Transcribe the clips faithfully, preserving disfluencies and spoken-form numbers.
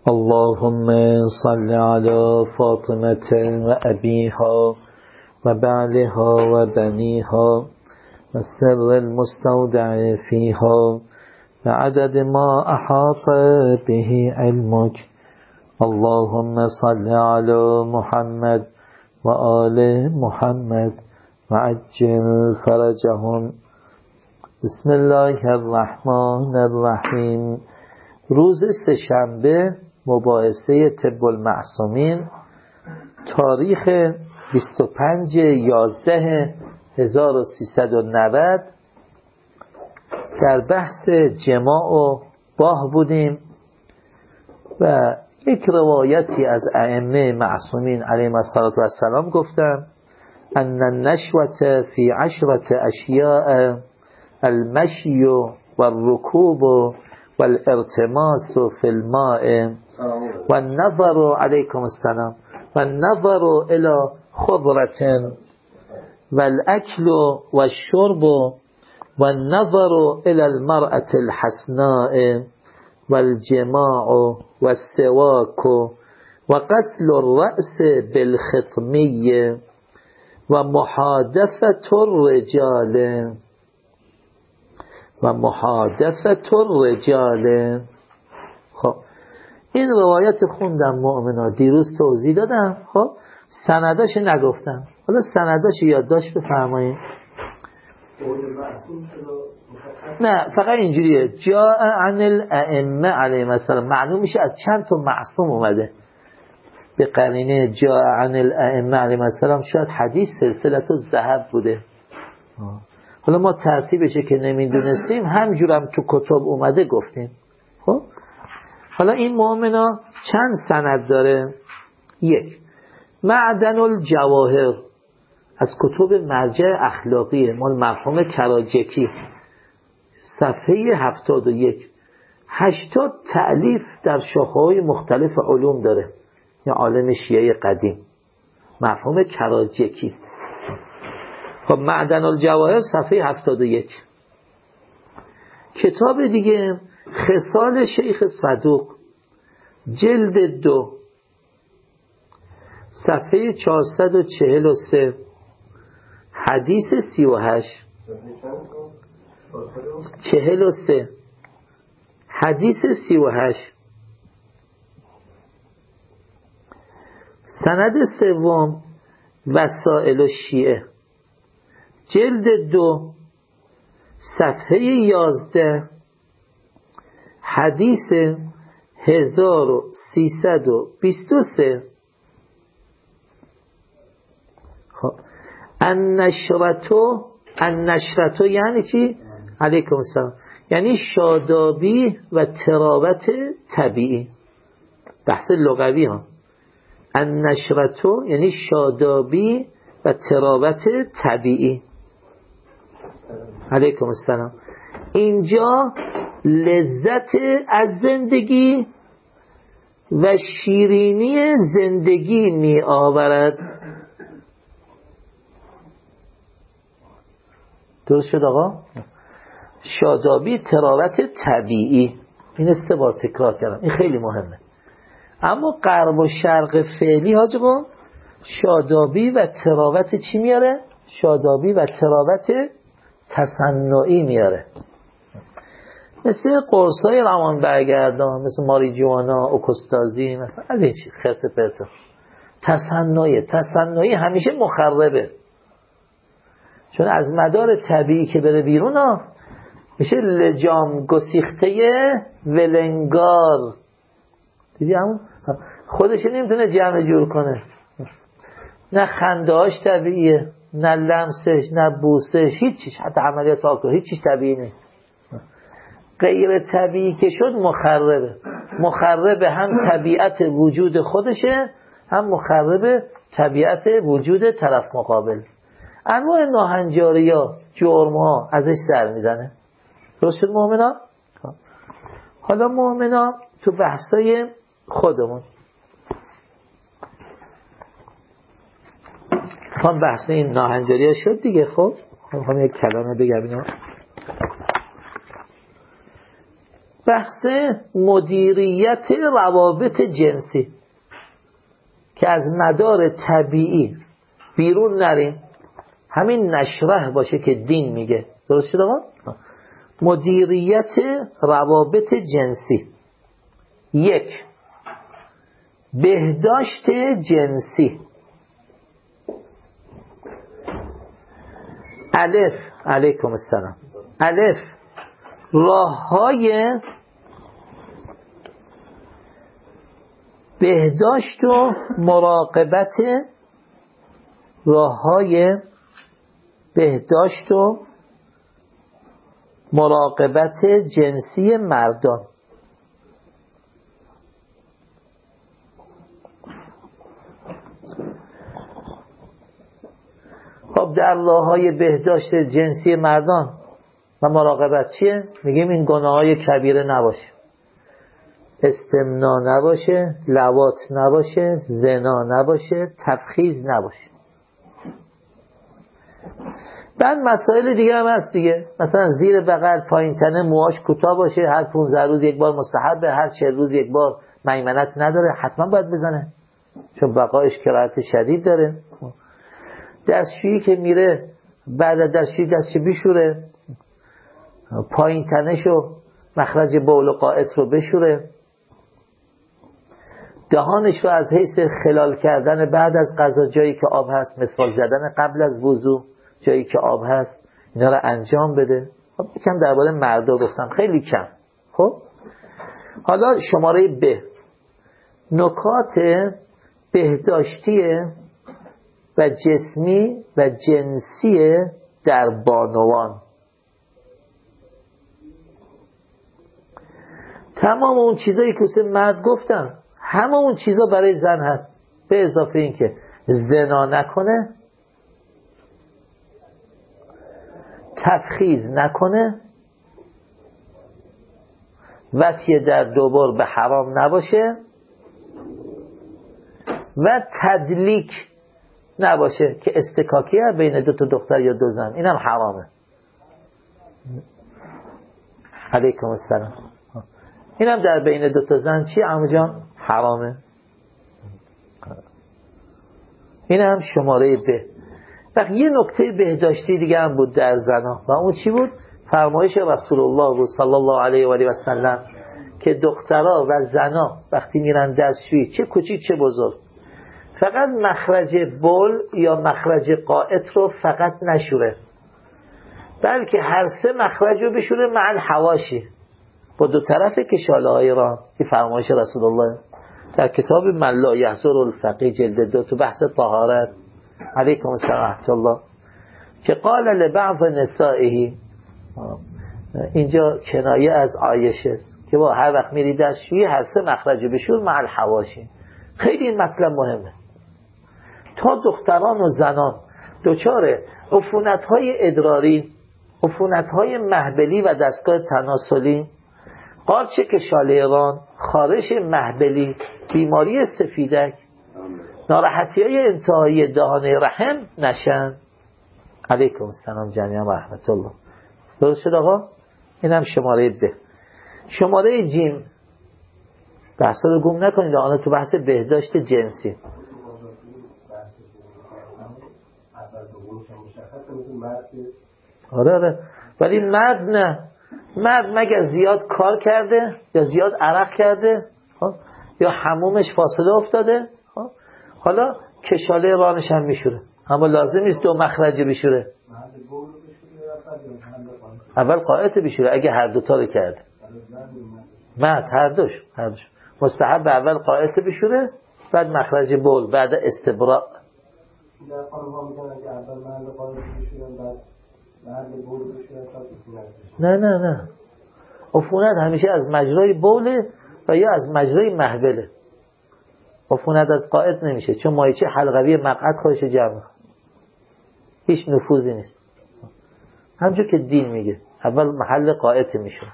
اللهم صل على فاطمة وأبيها وبعلها وبنيها والسر المستودع فيها وعدد ما أحاط به علمك. اللهم صل على محمد وآل محمد وعجل فرجهم. بسم الله الرحمن الرحیم. روز سه‌شنبه مباحثه طب المعصومین، تاریخ بیست و پنج یازده هزار و سیصد و نود، در بحث جماع و باه بودیم و یک روایتی از ائمه معصومین علیهم السلام گفتن ان النشوة فی عشرة اشیاء المشی والرکوب والارتماس فی الماء والنظر علیکم السلام والنظر الى خضرة والاکل والشرب والنظر الى المرأة الحسناء والجماع والسواك وغسل الرأس بالخطمي ومحادثة الرجال ومحادثة الرجال. خب این روایت خوندم مؤمنا، دیروز توضیح دادم. خب سنداش نگفتم، حالا سنداش یادداشت بفرمایید. نه فقط اینجوریه، جاء عن الائمه علیهم السلام، معلوم میشه از چند تا معصوم اومده به قرینه جاء عن الائمه علیهم السلام. شاید حدیث سلسله الذهب بوده. حالا ما ترتیبشه که نمیدونستیم، همجورم تو کتب اومده گفتیم. خب حالا این مؤمنا چند سند داره. یک، معدن الجواهر از کتب مرجع اخلاقیه، مال مرحوم کراجکی، صفحه هفتاد و یک. هشتاد تألیف در شاخه‌های مختلف علوم داره، یا عالم شیعه قدیم مرحوم کراجکی. خب معدن الجواهر صفحه هفتاد و یک. کتاب دیگه خصال شیخ صدوق، جلد دو، صفحه چهارصد و چهل و سه، حدیث سی و هشت چهل و سه، حدیث سی و هشت. سند سوم وسائل الشیعه، جلد دو، صفحه یازده، حدیث هزار و سیصد و بیست و سه. خب النشرتو، النشرتو یعنی چی؟ علیکم السلام، یعنی شادابی و تراوت طبیعی. بحث لغوی ها. النشرتو یعنی شادابی و تراوت طبیعی. علیکم السلام. اینجا لذت از زندگی و شیرینی زندگی می آورد. درست شد آقا؟ شادابی تراوت طبیعی، این سه بار تکرار کردم، این خیلی مهمه. اما غرب و شرق فعلی حاج آقا شادابی و تراوت چی میاره؟ شادابی و تراوت تصنعی میاره، مثل قرصای روان برگردان، مثل ماریجوانا، اوکستازی، مثلا از این چی خرت پرتا. تصنعی تصنعی همیشه مخربه، چون از مدار طبیعی که بره بیرون ها میشه لجام گسیخته ولنگار. دیدی همون خودش نمیتونه جمع جور کنه، نه خندهاش طبیعیه، نه لمسش، نه بوسش، هیچیش، حتی عملیات آکل هیچیش طبیعی نیست. غیر طبیعی که شد مخربه. مخربه هم طبیعت وجود خودشه، هم مخربه طبیعت وجود طرف مقابل. انواع ناهنجاری ها، جرم ها ازش سر میزنه. درست شد مؤمنا؟ حالا مؤمنا تو بحثای خودمون هم بحث این ناهنجاری ها شد دیگه. خب هم یک کلامه بگم اینا. بحث مدیریت روابط جنسی که از مدار طبیعی بیرون نریم، همین نشره باشه که دین میگه. درست شد آقا؟ مدیریت روابط جنسی. یک، بهداشت جنسی. الف، علیکم السلام. الف، راه های بهداشت و مراقبت، راه های بهداشت و مراقبت جنسی مردان. خب در راه های بهداشت جنسی مردان و مراقبت چیه؟ میگیم این گناه های کبیره نباشه، استمنا نباشه، لواط نباشه، زنا نباشه، تبخیز نباشه. بعد مسائل دیگه هم هست دیگه، مثلا زیر بغل، پایین تنه، موهاش کوتاه باشه، هر پانزده روز یک بار مستحبه، هر چهل روز یک بار میمنت نداره، حتما باید بزنه چون بقایش کراهت شدید داره. دستشویی که میره بعد از دستشویی دستش بشوره، پایین تنشو مخرج بول و قائط رو بشوره، دهانش رو از حیث خلال کردن بعد از غذا، جایی که آب هست مسواک زدن قبل از وضو، جایی که آب هست اینا رو انجام بده. خب یکم درباره مردا گفتم، خیلی کم. خب حالا شماره ب، نکات بهداشتی و جسمی و جنسی در بانوان. تمام اون چیزایی که مثل مرد گفتم همه اون چیزا برای زن هست، به اضافه این که زنا نکنه، تبخیز نکنه، وطیه در دوبار به حرام نباشه و تدلیک نباشه که استکاکیه بین دو تا دختر یا دو زن، اینم حرامه. علیکم السلام. اینم در بین دو تا زن چی عمو جان؟ حرامه. اینم شماره ب. وقت یه نکته بهداشتی دیگه هم بود در زنا و اون چی بود؟ فرمایش رسول الله بود صلی الله علیه و آله و سلم که دخترها و زنا وقتی میرن دستشویی، چه کوچیک چه بزرگ، فقط مخرج بول یا مخرج قائط رو فقط نشوره، بلکه هر سه مخرج رو بشوره مع الحواشی، با دو طرف کشاله های راه. این فرمایش رسول الله در کتاب من لا یحضر الفقیه جلد دو تو بحث طهارت. علیکم السلام ورحمة الله. که قال لبعض نسائه، اینجا کنایه از عایشه است که با هر وقت میری دستشویی هر سه مخرج بشور مع الحواشی. خیلی این مطلب مهمه تا دختران و زنان دچار عفونت‌های ادراری، عفونت‌های مهبلی و دستگاه تناسلی، قارچ کشاله ران، خارش مهبلی، بیماری سفیدک، ناراحتی‌های انتهایی دهان رحم نشن. علیکم السلام جمیعا و رحمت الله. درست شد آقا؟ اینم شماره ده. شماره جیم، بحثا رو گم نکنید آنها تو بحث بهداشت جنسی. آره آره، ولی مرد نه. مرد مگر زیاد کار کرده یا زیاد عرق کرده یا حمومش فاصله افتاده، حالا کشاله رانش هم میشوره، اما لازم نیست دو مخرج بشوره. اول قائط بشوره اگه هر دوتا رو کرده. مرد هر دوش هر دوش مستحب اول قائط بشوره بعد مخرج بول بعد استبراء. نه نه نه، عفونت همیشه از مجرای بوله و یا از مجرای محبله. عفونت از قائط نمیشه چون مایچه حلقوی مقعد خودش جمع، هیچ نفوذی نیست. همچون که دین میگه اول محل قائط میشه.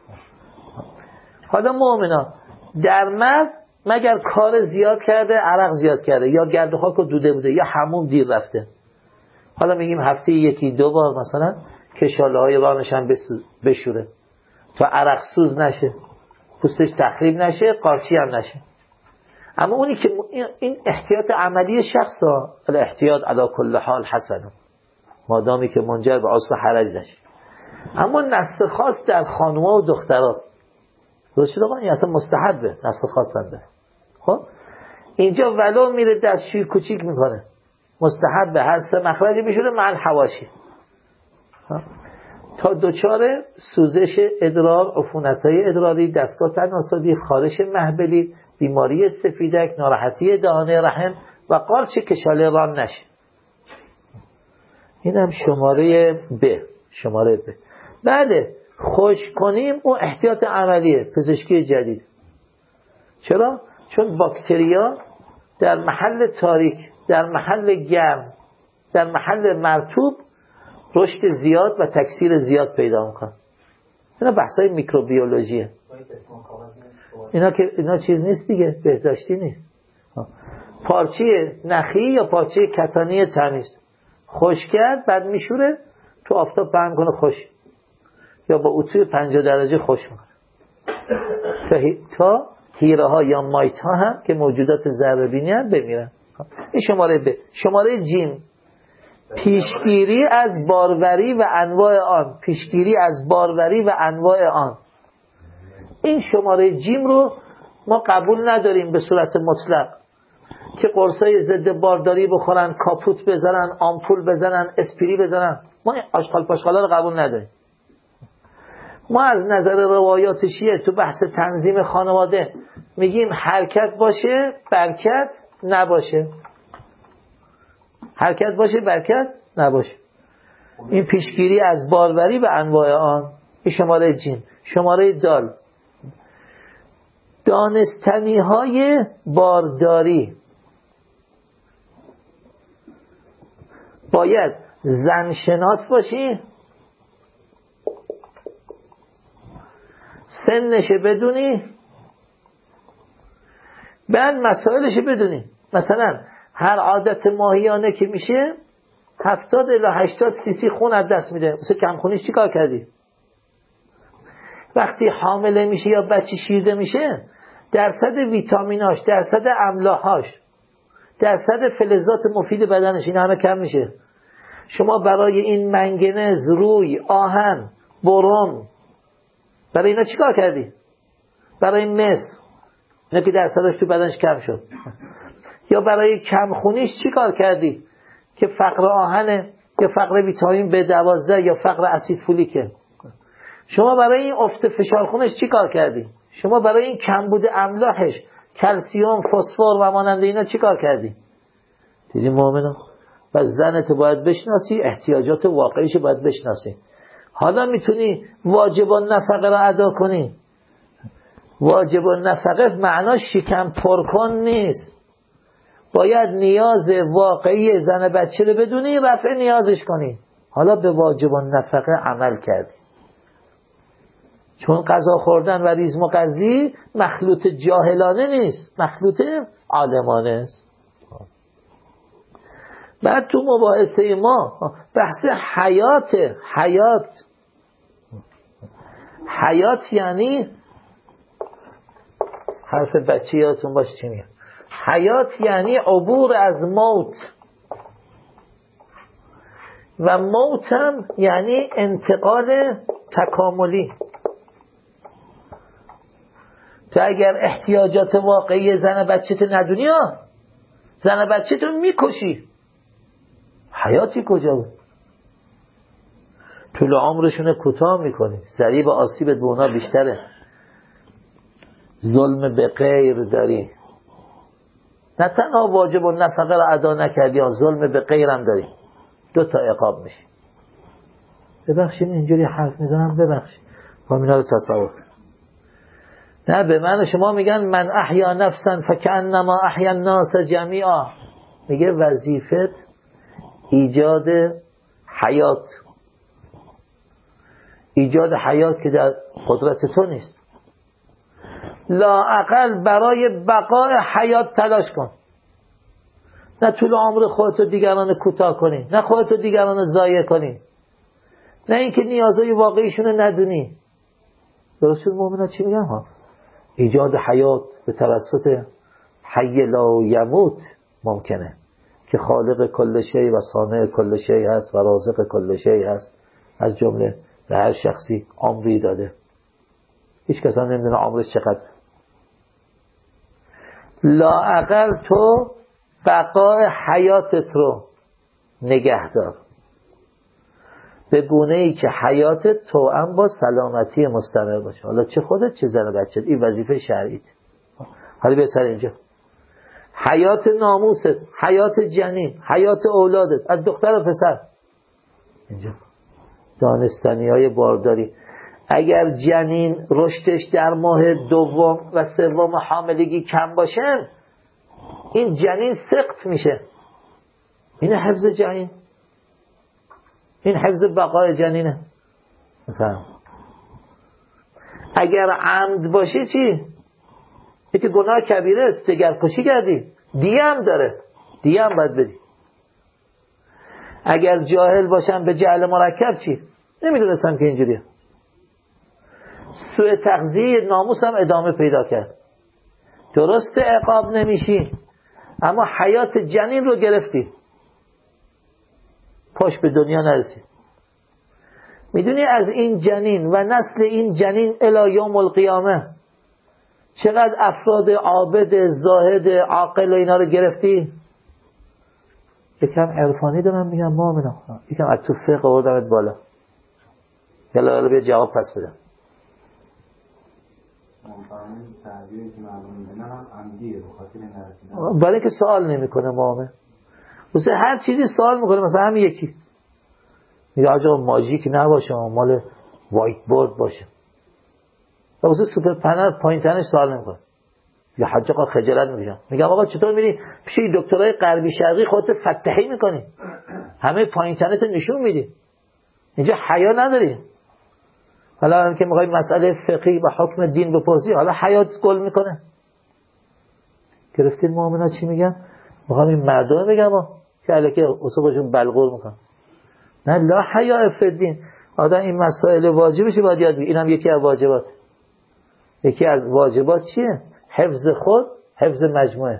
حالا مؤمنا در مرد مگر کار زیاد کرده، عرق زیاد کرده یا گرد و خاک دوده بوده یا حموم دیر رفته، حالا میگیم هفته یکی دو بار مثلا کشاله های رانش هم بشوره تا عرق سوز نشه. پوستش تخریب نشه، قارچی هم نشه. اما اونی که این احتیاط عملی شخص ها، الاحتیاط علی کل حال حسن، مادامی که منجر به عسر حرج نشه. اما نسل خاص در خانوما و دختراست. درست شد آقا؟ این اصلا مستحبه، نسل خاص هم. خب اینجا ولو میره دستشوی کوچیک میکنه، مستحبه، هست مخرجی بشوره مع الحواشی تا دوچار سوزش ادرار، عفونت‌های ادراری، دستگاه تناسلی، خارش محبلی، بیماری سفیدک، ناراحتی دهانه رحم و قارچ کشاله ران نشه. این هم شماره ب. شماره ب. بله خشک کنیم، اون احتیاط عملیه، پزشکی جدید. چرا؟ چون باکتریا در محل تاریک، در محل گرم، در محل مرطوب رشد زیاد و تکثیر زیاد پیدا میکنه. اینا بحثای میکروبیولوژیه. اینا که اینا چیز نیست دیگه، بهداشتی نیست. پارچه نخی یا پارچه کتانی تمیز خشک کرد، بعد میشوره تو آفتاب پهن کنه خوش، یا با اتوی پنجاه درجه خوش میکنه تا تا هیره ها یا مایت ها هم که موجودات ذره بینی هم بمیرن. این شماره ب. شماره جیم، پیشگیری از باروری و انواع آن. پیشگیری از باروری و انواع آن. این شماره جیم رو ما قبول نداریم به صورت مطلق که قرصای ضد بارداری بخورن، کاپوت بزنن، آمپول بزنن، اسپری بزنن. ما این آشغال پاشغالا رو قبول نداریم. ما از نظر روایات شیعه تو بحث تنظیم خانواده میگیم حرکت باشه برکت نباشه، حرکت باشه برکت نباشه. این پیشگیری از باروری و انواع آن. این شماره جیم. شماره دال، دانستنی های بارداری. باید زن شناس باشی، سنش بدونی، بعد مسائلش بدونی. مثلا هر عادت ماهیانه که میشه هفتاد الی هشتاد سی سی خون از دست میده. مثل کمخونیش چی کار کردی؟ وقتی حامله میشه یا بچه شیرده میشه درصد ویتامیناش، درصد املاحاش، درصد فلزات مفید بدنش این همه کم میشه. شما برای این منگنز، روی، آهن، بروم، برای اینا چی کار کردی؟ برای مس، اینا که درصدش تو بدنش کم شد. یا برای کمخونیش چی کار کردی؟ که فقر آهنه یا فقر ویتامین بی دوازده یا فقر اسید فولیکه. شما برای این افت فشار خونش چی کار کردی؟ شما برای این کمبود املاحش، کلسیوم، فسفر و مانند اینا چی کار کردی؟ دیدی مؤمنان؟ پس زنت باید بشناسی، احتیاجات واقعیش باید بشناسی. حالا میتونی واجب النفقه را ادا کنی. واجب النفقه معناش شکم پر کن نیست. باید نیاز واقعی زن بچه رو بدونی، رفع نیازش کنی. حالا به واجب النفقه عمل کردی. چون غذا خوردن و ریزم و قضی مخلوط جاهلانه نیست، مخلوط عالمانه است. بعد تو مباحثه ما بحث حیات. حیات حیات یعنی حرف بچه یادتون باشه چی میگه. حیات یعنی عبور از موت، و موت هم یعنی انتقال تکاملی. تو اگر احتیاجات واقعی زن بچه تو ندونی ها، زن بچه تو میکشی. حیاتی کجا بود؟ طول عمرشون کوتاه میکنی، ضریب آسیبت به اونا بیشتره. ظلم به غیر داری، نه تنها واجب و نفقه را ادا نکردی، ظلم به غیرم داری، دو تا عقاب میشی. ببخشید اینجوری حرف میزنم، ببخشید با اینا رو تصور. نه به من شما میگن من احیا نفسا فکأنما احیا الناس جمیعا. میگه وظیفت ایجاد حیات، ایجاد حیات که در قدرت تو نیست. لااقل برای بقای حیات تلاش کن، نه طول عمر خودتو دیگران کوتاه کنی، نه خودتو دیگران ضایع کنی، نه اینکه نیازهای واقعیشونو ندونی. درست شد مؤمنان چی میگم ها؟ ایجاد حیات به توسط حی لا یموت ممکنه که خالق کل شی و صانع کل شی هست و رازق کل شی هست، از جمله به هر شخصی عمری داده. هیچ کس هم نمیدونه عمرش چقدر. لااقل تو بقای حیاتت رو نگه دار به گونه ای که حیاتت توأم با سلامتی مستمر باشه. حالا چه خودت چه زن و بچت، این وظیفه شرعیت. حالا بیا سر اینجا، حیات ناموست، حیات جنین، حیات اولادت، از دختر و پسر. اینجا دانستنی های بارداری. اگر جنین رشدش در ماه دوم و سوم حاملگی کم باشه، این جنین سقط میشه. این حفظ جنین، این حفظ بقای جنینه. مثلا اگر عمد باشه چی؟ یکی گناه کبیره است، دگر کشی کردی، دیه هم داره، دیه هم باید بدی. اگر جاهل باشم به جهل مرکب چی؟ نمیدونستم که اینجوریه. سوء تغذیه ناموس هم ادامه پیدا کرد. درست عقاب نمیشی، اما حیات جنین رو گرفتی، پاش به دنیا نرسی. میدونی از این جنین و نسل این جنین الی یوم القیامه چقدر افراد عابد، زاهد، عاقل و اینا رو گرفتی؟ یکم عرفانی دارم میگم مؤمنا، یکم از تو فقه آوردمت بالا. یلا یلا بیا جواب پس بدم. برای که سوال نمیکنه مؤمن، واسه هر چیزی سوال میکنه. مثلا همین یکی میگه آجا ماژیک نباشه، مال وایت بورد باشه. واسه سوپر پنل پایین تنش سوال نمیکنه. یا حاج آقا خجالت میکشم. میگم آقا چطور میری پیش دکترای غربی شرقی خودت فتحی میکنی، همه پایین تنت نشون میدی، اینجا حیا نداری. حالا هم که میخوای مسئله فقهی و حکم دین بپرسی، حالا حیات گل میکنه. گرفتین مؤمنا چی میگن؟ میخوام این مردم بگم که الکی اصابشون بلغور میکنن. نه، لا حیا فی الدین. آدم این مسائل واجبش باید یاد بگیره. اینم یکی از واجبات. یکی از واجبات چیه؟ حفظ خود، حفظ مجموعه.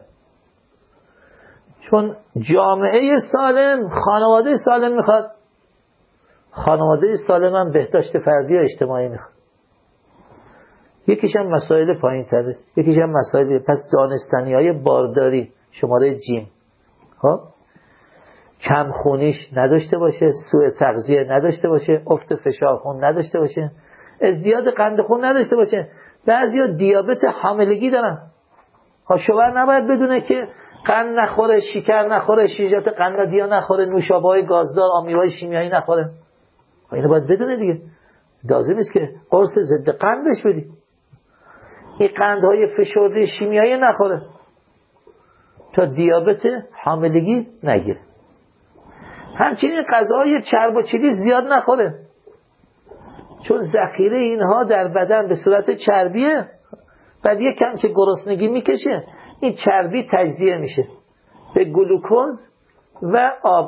چون جامعه سالم خانواده سالم میخواد. خانواده سالم هم بهداشت فردی و اجتماعی میخواد. یکیش هم مسائل پایین تره، یکیش هم مسائل. پس دانستنی های بارداری شماره جیم، خب کم خونیش نداشته باشه، سوء تغذیه نداشته باشه، افت فشار خون نداشته باشه، ازدیاد قند خون نداشته باشه. بعضیا دیابت حاملگی دارن. ها شوهر نباید بدونه که قند نخوره، شکر نخوره، شیرجات قنددیا نخوره، نوشابه‌های گازدار، آمیزهای شیمیایی نخوره. اینو باید بدونه دیگه. لازم نیست که قرص ضد قند بهش بدی. این قندهای فشرده شیمیایی نخوره تا دیابت حاملگی نگیره. همچنین غذاهای چرب و چیلی زیاد نخوره، چون ذخیره اینها در بدن به صورت چربیه. بعد یک کم که گرسنگی میکشه، این چربی تجزیه میشه به گلوکوز و آب.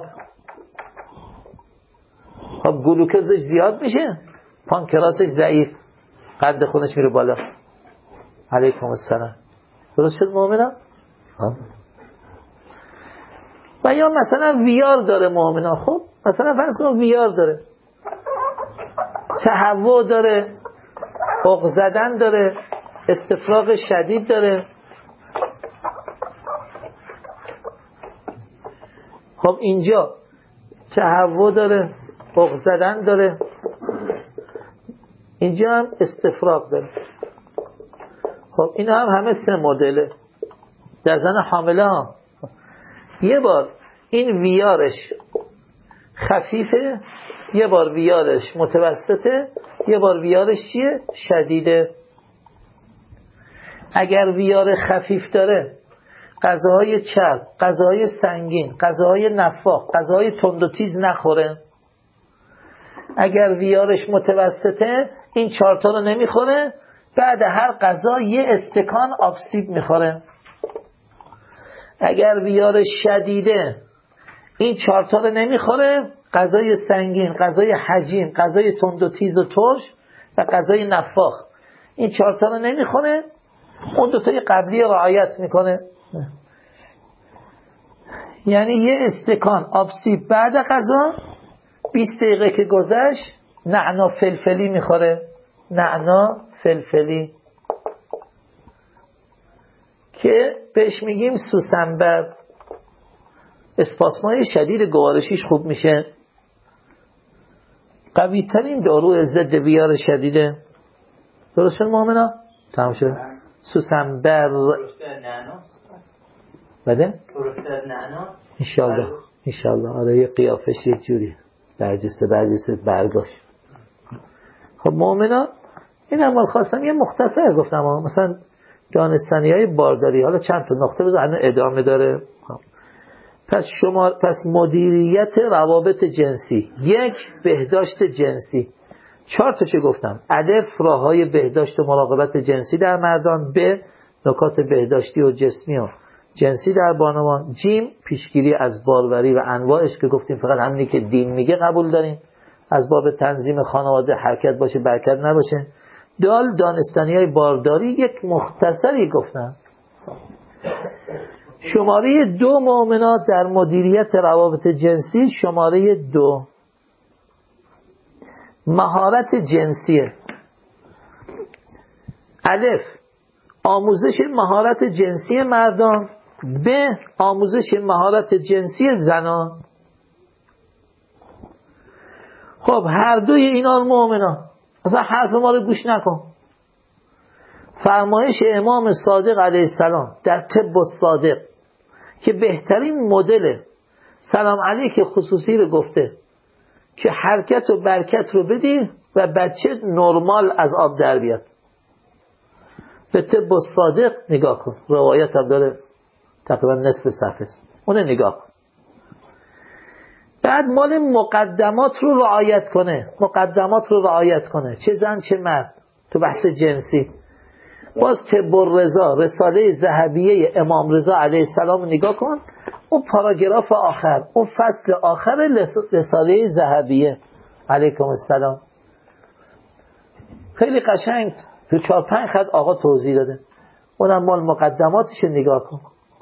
خب گلوکوزش زیاد میشه، پانکراسش ضعیف، قند خونش میره بالا. علیکم السلام. درست شد مؤمنا؟ و یا مثلا ویار داره مؤمنا. خب مثلا فرض کن ویار داره، تهوع داره، عق زدن داره، استفراغ شدید داره. خب اینجا تهوع داره، عق زدن داره، اینجا هم استفراغ داره. خب این هم همه سه مدله در زن حامله ها. یه بار این ویارش خفیفه، یه بار ویارش متوسطه، یه بار ویارش چیه؟ شدیده. اگر ویار خفیف داره، غذاهای چرب، غذاهای سنگین، غذاهای نفاخ، غذاهای تند و تیز نخوره. اگر ویارش متوسطه، این چارتا رو نمیخوره، بعد هر غذا یه استکان آبسیب میخوره. اگر ویارش شدیده، این چارتا رو نمیخوره، غذای سنگین، غذای حجیم، غذای تند و تیز و ترش و غذای نفاخ، این چارتا رو نمیخوره. اون دوتای قبلی رعایت میکنه. یعنی یه استکان آب سیب بعد غذا بیست دقیقه که گذشت نعنا فلفلی میخوره. نعنا فلفلی که بهش میگیم سوسنبر. اسپاسمای شدید گوارشیش خوب میشه. قوی ترین دارو ضد ویار شدیده. درست شد مؤمنا؟ تمام شد. سوسنبر بده؟ نعنا انشالله انشالله. آره یه قیافش یه جوری برجسته برجسته برگاش. خب مؤمنا این هم خواستم یه مختصر گفتم ها. مثلا دانستانی های بارداری حالا چند تا نقطه بذار الان ادامه داره. پس شما پس مدیریت روابط جنسی. یک، بهداشت جنسی. چهار تا چه گفتم؟ الف، راههای بهداشت و مراقبت جنسی در مردان. ب، نکات بهداشتی و جسمی و جنسی در بانوان. جیم، پیشگیری از باروری و انواعش که گفتیم فقط همینی که دین میگه قبول داریم، از باب تنظیم خانواده حرکت باشه برکت نباشه. دال، دانستانی های بارداری. یک مختصری گفتم. شماره دو مؤمنات در مدیریت روابط جنسی. شماره دو مهارت جنسیه. الف، آموزش مهارت جنسی مردان. ب، آموزش مهارت جنسی زنان. خب هر دوی اینا مؤمنان اصلا حرف ما رو گوش نکن. فرمایش امام صادق علیه السلام در طب الصادق که بهترین مدل سلام علیک خصوصی رو گفته که حرکت و برکت رو بدی و بچه نرمال از آب در بیاد. به طب الصادق نگاه کن. روایت هم داره تقریبا نصف صفحه. اون نگاه کن. بعد مال مقدمات رو رعایت کنه. مقدمات رو رعایت کنه. چه زن چه مرد. تو بحث جنسی باز طب الرضا رساله ذهبیه امام رضا علیه السلام نگاه کن. اون پاراگراف آخر، اون فصل آخر رساله ذهبیه علیکم السلام خیلی قشنگ تو چهار پنج خط آقا توضیح داده. اونم مال مقدماتش نگاه کن.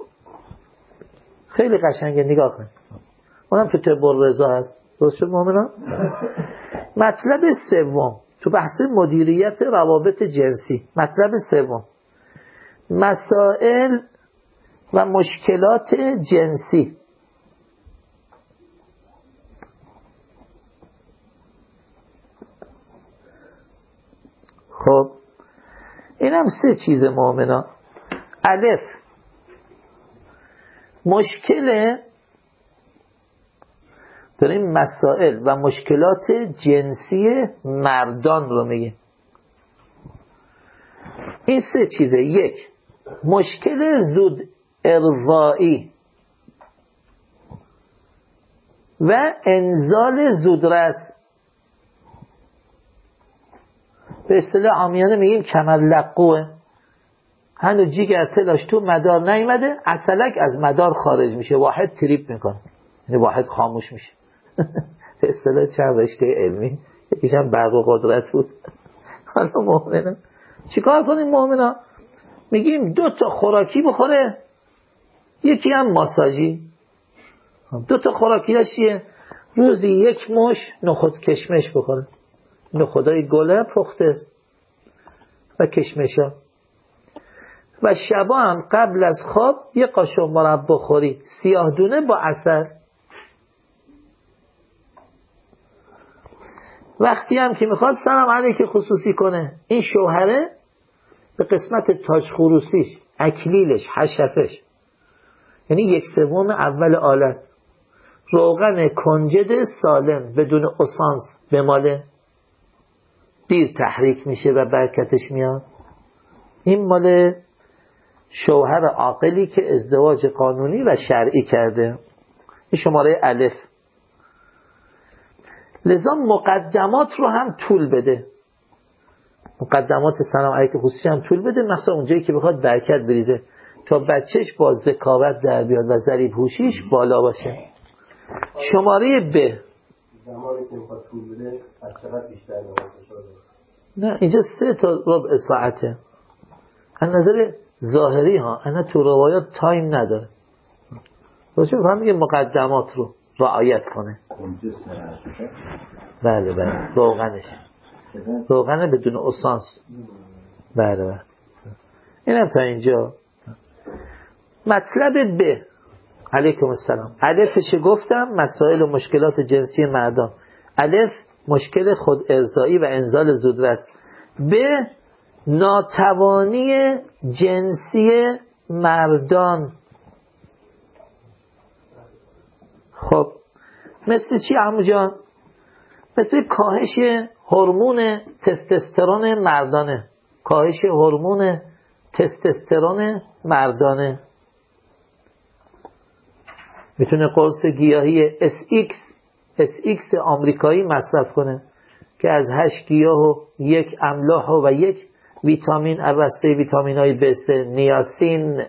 خیلی قشنگه نگاه کن. اونم تو طب الرضا هست. درست شد مؤمنان؟ مطلب سوم تو بحث مدیریت روابط جنسی. مطلب سوم مسائل و مشکلات جنسی. خب این هم سه چیز مؤمنان. الف، مشکل داریم مسائل و مشکلات جنسی مردان رو میگه. این سه چیزه. یک، مشکل زود ارضایی و انزال زودرس. به اصطلاح عامیانه میگیم کمر لقوه. هنو جیگر تلاش تو مدار نیومده، عسلک از مدار خارج میشه. واحد تریپ میکنه، یعنی واحد خاموش میشه. به اصطلاح چند رشته علمی یکیش هم برق و قدرت بود. حالا مؤمنان چیکار کنیم مؤمنان؟ میگیم دو تا خوراکی بخوره، یکی هم ماساژی. دو تا خوراکی ها چیه؟ روزی یک مش نخود کشمش بخوره. نخودای گله پخته و کشمش ها. و شبا هم قبل از خواب یه قاشق مربا خوری سیاه دونه با عسل. وقتی هم که میخواد سلام علیک خصوصی کنه، این شوهره به قسمت تاج خروسیش، اکلیلش، حشفش، یعنی یک سوم اول آلت، روغن کنجد سالم بدون اسانس بماله، دیر تحریک میشه و برکتش میاد. این مال شوهر عاقلی که ازدواج قانونی و شرعی کرده. این شماره الف. لذا مقدمات رو هم طول بده. مقدمات سلام علیک خصوصی هم طول بده، مثلا اونجایی که بخواد برکت بریزه تا بچهش با ذکاوت در بیاد و ذریب هوشیش بالا باشه. شماره ب. زمانی که میخواد طول بده از چقدر بیشتر نمازش رو؟ نه اینجا سه تا ربع ساعته. از نظر ظاهری ها انا تو روایات تایم نداره. باشه فهم میگه مقدمات رو رعایت کنه. بله بله روغنش روغن بدون اسانس. بله بله اینم تا اینجا. مطلب ب علیکم السلام. الفش گفتم مسائل و مشکلات جنسی مردان. الف مشکل خود ارضایی و انزال زودرس. ب ناتوانی جنسی مردان. خب مثل چی عمو جان؟ مثل کاهش هورمون تستوسترون مردانه. کاهش هورمون تستوسترون مردانه. میتونه قرص گیاهی اس ایکس اس ایکس آمریکایی مصرف کنه که از هشت گیاه و یک املاح و یک ویتامین البسته ویتامین های بی سه نیاسین.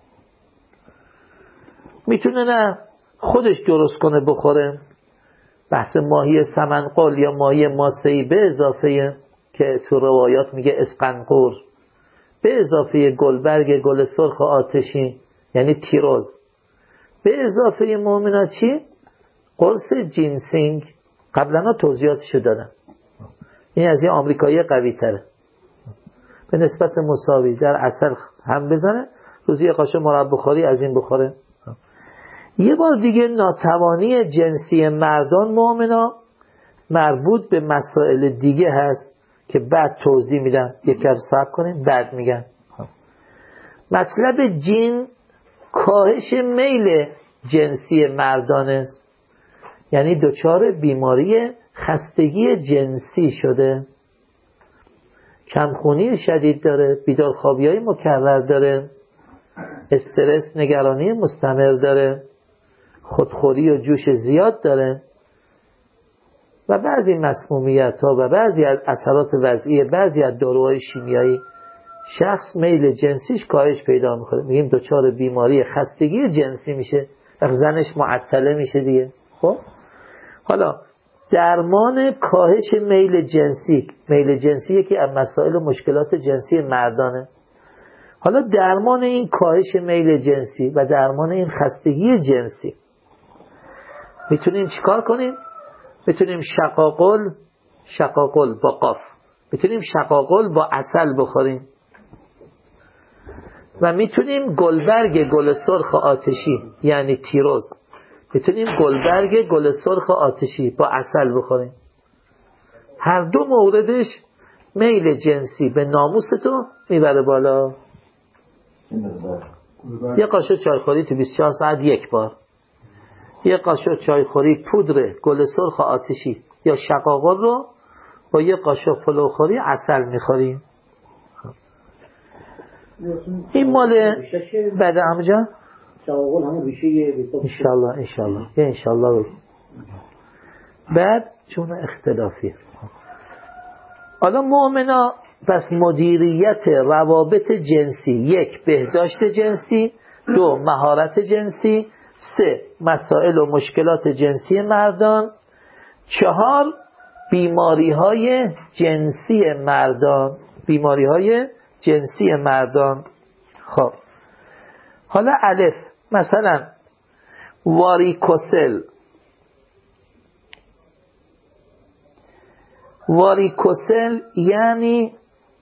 میتونه نه خودش درست کنه بخوره. بحث ماهی سمنقل یا ماهی ماسه‌ای به اضافه که تو روایات میگه اسقنقور به اضافه گلبرگ گل سرخ آتشین یعنی تیروز به اضافه مؤمنات چی؟ قرص جینسینگ. قبلا ها توضیحاتشو دادم. این از یه آمریکایی قوی تره به نسبت مساوی. در عسل هم بزنه روزی یه قاشق مرب بخاری از این بخوره. یه بار دیگه ناتوانی جنسی مردان مؤمنا مربوط به مسائل دیگه هست که بعد توضیح میدم. یکم صبر کنیم بعد میگم. مطلب جین کاهش میل جنسی مردانه، یعنی دچار بیماری خستگی جنسی شده، کمخونی شدید داره، بیدارخوابی های مکرر داره، استرس نگرانی مستمر داره، خودخوری و جوش زیاد داره و بعضی مسمومیت ها و بعضی از اثرات وضعی بعضی از داروهای شیمیایی شخص میل جنسیش کاهش پیدا میکنه. میگیم دچار بیماری خستگی جنسی میشه و زنش معطله میشه دیگه. خب حالا درمان کاهش میل جنسی، میل جنسی یکی از مسائل و مشکلات جنسی مردانه. حالا درمان این کاهش میل جنسی و درمان این خستگی جنسی میتونیم چیکار کنیم؟ میتونیم شقاقل شقاقل با قاف میتونیم شقاقل با عسل بخوریم و میتونیم گلبرگ گل سرخ آتشی یعنی تیروز میتونیم گلبرگ گل سرخ آتشی با عسل بخوریم. هر دو موردش میل جنسی به ناموس تو میبره بالا. یه قاشق چایخوری تو بیست و چهار ساعت یک بار، یه قاشق چایخوری پودر گل سرخ آتشی یا شقاقل رو با یه قاشق پلوخوری عسل میخوریم. این مال بعد همجا شقاقل همون ریشه انشالله انشالله یه انشالله بعد چون اختلافی. حالا مؤمنا پس مدیریت روابط جنسی، یک بهداشت جنسی، دو مهارت جنسی، سه مسائل و مشکلات جنسی مردان، چهار بیماری های جنسی مردان بیماری های جنسی مردان. خب حالا الف مثلا واریکوسل. واریکوسل یعنی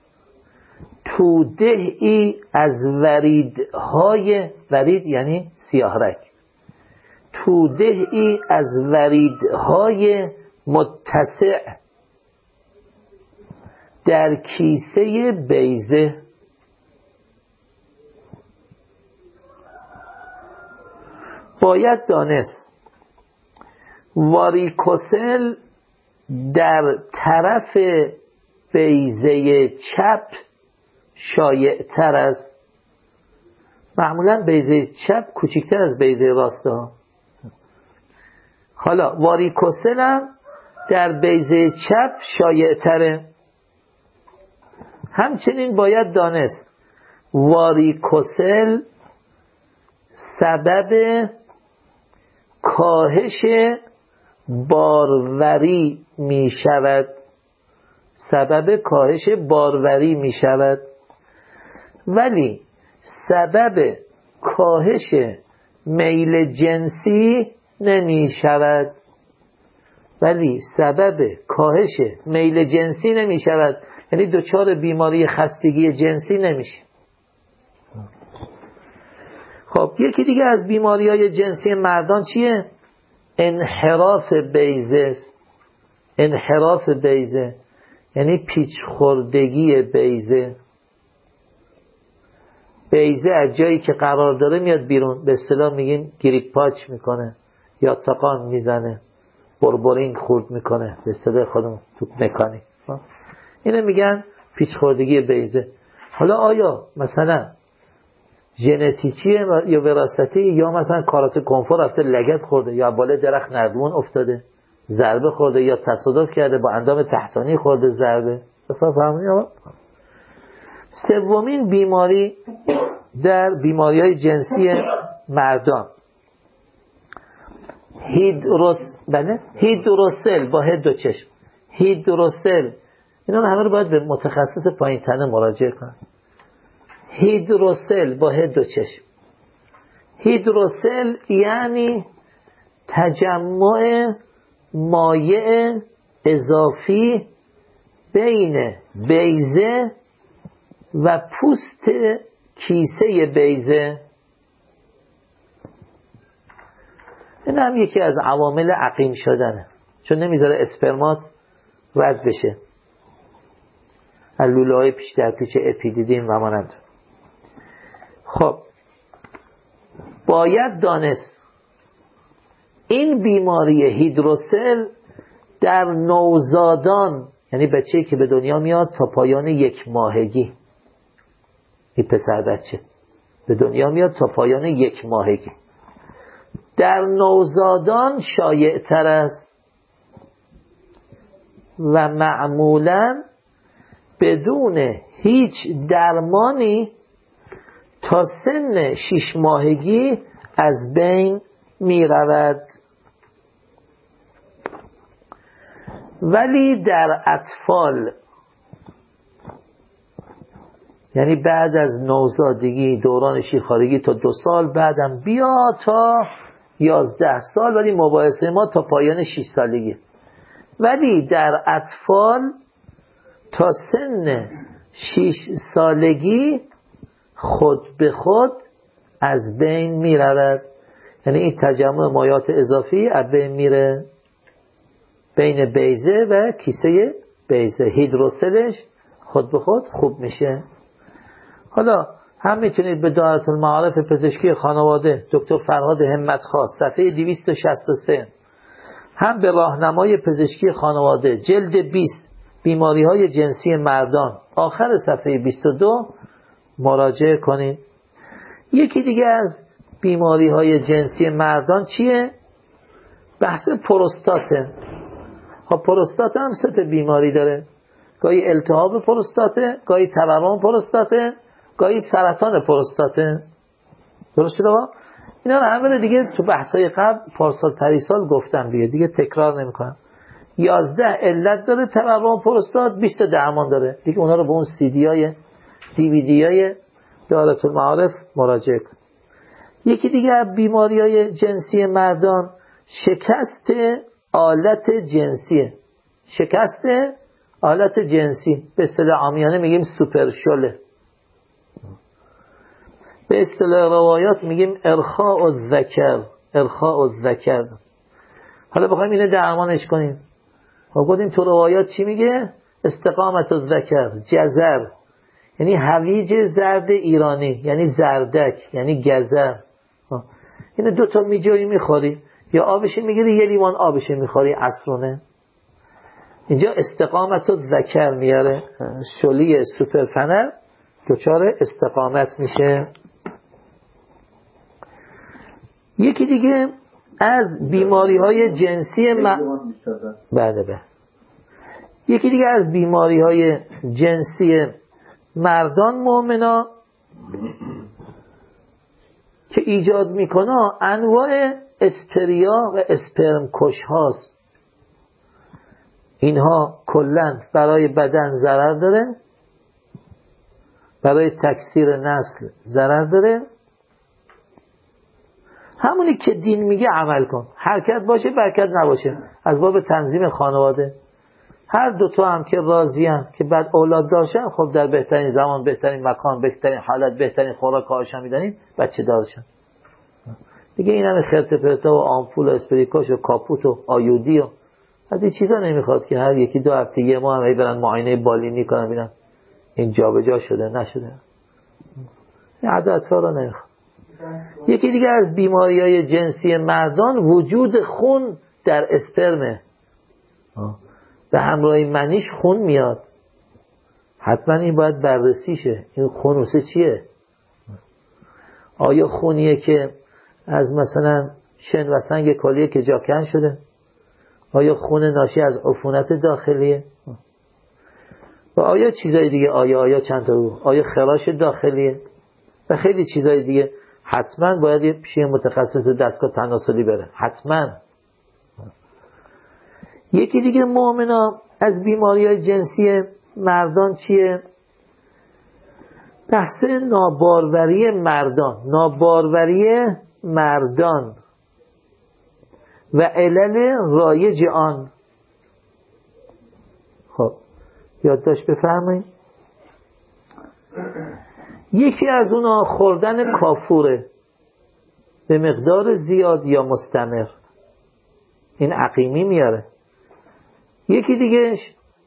توده‌ای از وریدهای، ورید یعنی سیاهرگ، توده‌ای از وریدهای متسع در کیسه بیضه. باید دانست واریکوسل در طرف بیضه چپ شایع تر است. معمولا بیضه چپ کوچکتر از بیضه راست ها. حالا واریکوسل هم در بیضه چپ شایع تره. همچنین باید دانست واریکوسل سبب کاهش باروری می شود. سبب کاهش باروری می شود ولی سبب کاهش میل جنسی نمی شود. ولی سبب کاهش میل جنسی نمی شود، یعنی دچار بیماری خستگی جنسی نمیشه. خب یکی دیگه از بیماری های جنسی مردان چیه؟ انحراف بیضه است. انحراف بیضه یعنی پیچ خوردگی بیضه. بیضه از جایی که قرار داره میاد بیرون، به اصطلاح میگیم گریپ پاچ میکنه یا تقان میزنه، بربرینگ خورد میکنه به اصطلاح خودمون تو مکانیک. اینو میگن پیچ خوردگی بیضه. حالا آیا مثلا ژنتیکیه یا وراثتی، یا مثلا کارات کنفور رفته لگد خورده، یا بالا درخت نردبون افتاده ضربه خورده، یا تصادف کرده با اندام تحتانی خورده ضربه. حساب فهمونی؟ سومین بیماری در بیماری‌های جنسی مردان هیدروس بله هیدروسل با هد و چشم. هیدروسل اینا همه رو باید به متخصص پایین تنه مراجعه کنن. هیدروسل با هد و چشم. هیدروسل یعنی تجمع مایع اضافی بین بیضه و پوست کیسه بیضه. این هم یکی از عوامل عقیم شدنه، چون نمیذاره اسپرمات رد بشه از لوله های پیش در پیچ اپیدیدیم و مانند. خب باید دانست این بیماری هیدروسل در نوزادان، یعنی بچه‌ای که به دنیا میاد تا پایان یک ماهگی، این پسر بچه به دنیا میاد تا پایان یک ماهگی، در نوزادان شایع تر است و معمولاً بدون هیچ درمانی تا سن شش ماهگی از بین می رود. ولی در اطفال، یعنی بعد از نوزادگی، دوران شیخارگی تا دو سال، بعدم بیا تا یازده سال، ولی مباحثه ما تا پایان شش سالگی. ولی در اطفال تا سن شش سالگی خود به خود از بین می رود. یعنی این تجمع مایعات اضافی از بین میره بین بیضه و کیسه بیضه. هیدروسلش خود به خود خوب میشه. حالا هم میتونید به دائره المعارف پزشکی خانواده دکتر فرهاد همت‌خواه صفحه دویست و شصت و سه، هم به راهنمای پزشکی خانواده جلد بیست بیماری های جنسی مردان آخر صفحه بیست و دو مراجعه کنید. یکی دیگه از بیماری های جنسی مردان چیه؟ بحث پروستاته. خب پروستات هم سه تا بیماری داره، گاهی التهاب پروستاته، گاهی تورم پروستاته، گاهی سرطان پروستاته. درست شده با؟ اینا رو همه دیگه تو بحثای قبل پارسال پریسال گفتم دیگه دیگه تکرار نمی‌کنم. یازده علت داره تورم پروستات، بیست درمان داره دیگه. اونا رو به اون سی دی های دی وی دی های دائره المعارف مراجعه کن. یکی دیگه از بیماری‌های جنسی مردان شکست آلت جنسیه. شکست آلت جنسی به اصطلاح عامیانه میگیم سوپرشله، به اصطلاح روایات میگیم ارخاء الذکر. ارخاء الذکر. حالا بخوایم اینو درمانش کنیم، ما گفتیم تو روایات چی میگه؟ استقامت الذکر، جزر یعنی هویج زرد ایرانی، یعنی زردک، یعنی گزر. اینو دو تا میجایی میخوری، یا آبش میگیری یه لیوان آبش میخوری عصرونه. اینجا استقامت الذکر میاره، شلی سوپر فنر دچار استقامت میشه. یکی دیگه از بیماری های جنسی م... بله بله یکی دیگه از بیماری های جنسی مردان مؤمنا که ایجاد میکنه انواع اسپریا و اسپرم کش هاست. اینها کلن برای بدن ضرر داره برای تکثیر نسل ضرر داره، همونی که دین میگه عمل کن. حرکت باشه برکت نباشه، از باب تنظیم خانواده. هر دوتا هم که راضیان که بعد اولاد داشتن، خب در بهترین زمان، بهترین مکان، بهترین حالت، بهترین خوراک هاشون میدنیم بچه دارشن دیگه. این همه خرت پرتا و آمپول و اسپریکاش و کاپوت و آیودی و از این چیزا نمیخواد که هر یکی دو هفته یه ماه هم برن معاینه بالینی کنن ببینن این جابجا شده نشده. این عادت ها رو نمیخواد. یکی دیگه از بیماری‌های جنسی مردان وجود خون در اسپرمه. به همراه منیش خون میاد، حتما این باید بررسی شه. این خون واسه چیه؟ آیا خونیه که از مثلا شن و سنگ کلیه که جاکن شده؟ آیا خون ناشی از عفونت داخلیه؟ و آیا چیزای دیگه؟ آیا آیا چند تا رو؟ آیا خراش داخلیه؟ و خیلی چیزای دیگه. حتما باید یه پیش متخصص دستگاه تناسلی بره، حتما. یکی دیگه مؤمنا از بیماری‌های جنسی مردان چیه؟ بحث ناباروری مردان، ناباروری مردان و علل رایج آن. خب یادداشت بفرمایید. یکی از اونها خوردن کافوره به مقدار زیاد یا مستمر، این عقیمی میاره. یکی دیگهش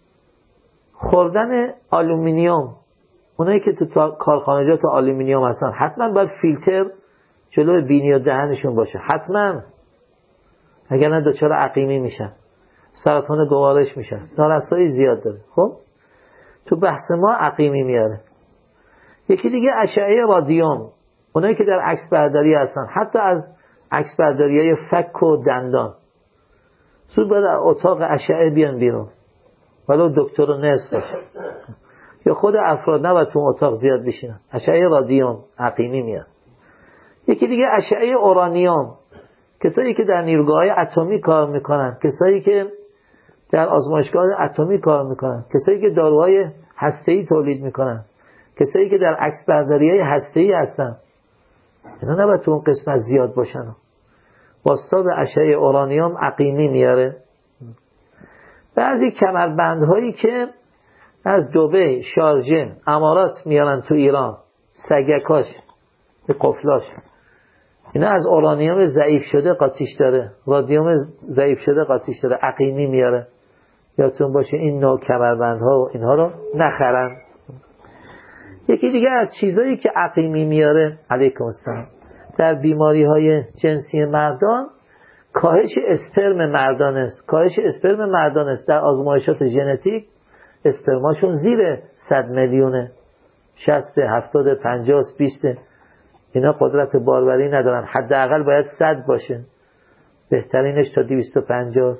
خوردن آلومینیوم، اونایی که تو کارخانجات آلومینیوم هستن حتما باید فیلتر جلوی بینی و دهنشون باشه، حتما، اگر نه دچار عقیمی میشن، سرطان گوارش میشن، نارسایی زیاد داره. خب تو بحث ما عقیمی میاره. یکی دیگه اشعه رادیوم، اونایی که در عکس برداری هستن، حتی از عکس برداریای فک و دندان، زود باید اتاق اشعه بیان بیرون، ولو دکتر و نرس باشه، یا خود افراد نباید تو اتاق زیاد بشینن. اشعه رادیوم عقیمی میاد. یکی دیگه اشعه اورانیوم، کسایی که در نیروگاه‌های اتمی کار میکنن، کسایی که در آزمایشگاه اتمی کار میکنن، کسایی که داروهای هسته‌ای تولید میکنن، کسایی که در عکس برداری‌های هسته‌ای هستن، اینا نباید تو اون قسمت زیاد باشن. واسطا به اشعه اورانیوم عقیمی میاره. بعضی کمربندهایی که از دبی، شارجه، امارات میارن تو ایران، سگکاش، به قفلاش، اینا از اورانیوم ضعیف شده قاطیش داره، رادیوم ضعیف شده قاطیش داره، عقیمی میاره. یادتون باشه این نوع کمربندها و اینها رو نخرن. یکی دیگه از چیزایی که عقیمی میاره، علیکم السلام، در بیماری های جنسی مردان کاهش اسپرم مردان است. کاهش اسپرم مردان است. در آزمایشات ژنتیک اسپرماشون زیر صد میلیونه، شصت، هفتاد، پنجاه، بیست. اینا قدرت باروری ندارن، حداقل باید صد باشه، بهترینش تا دویست و پنجاه.